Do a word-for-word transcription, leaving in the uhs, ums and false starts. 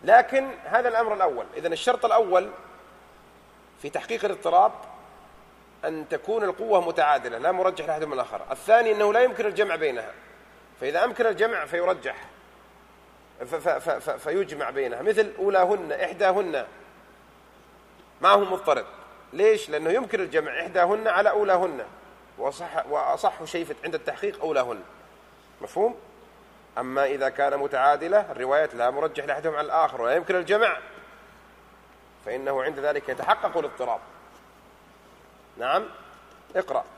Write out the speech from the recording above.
لكن هذا الأمر الأول. إذن الشرط الأول في تحقيق الاضطراب أن تكون القوة متعادلة لا مرجح لأحد من الآخر. الثاني أنه لا يمكن الجمع بينها، فإذا أمكن الجمع فيرجح فيجمع بينها، مثل أولاهن إحداهن معه مضطرد. ليش؟ لأنه يمكن الجمع إحداهن على أولاهن، وصح وأصح شيء عند التحقيق أولاهن. مفهوم؟ أما إذا كان متعادلة الروايات لا مرجح لأحدهم على الآخر ولا يمكن الجمع، فإنه عند ذلك يتحقق الاضطراب. نعم، اقرأ.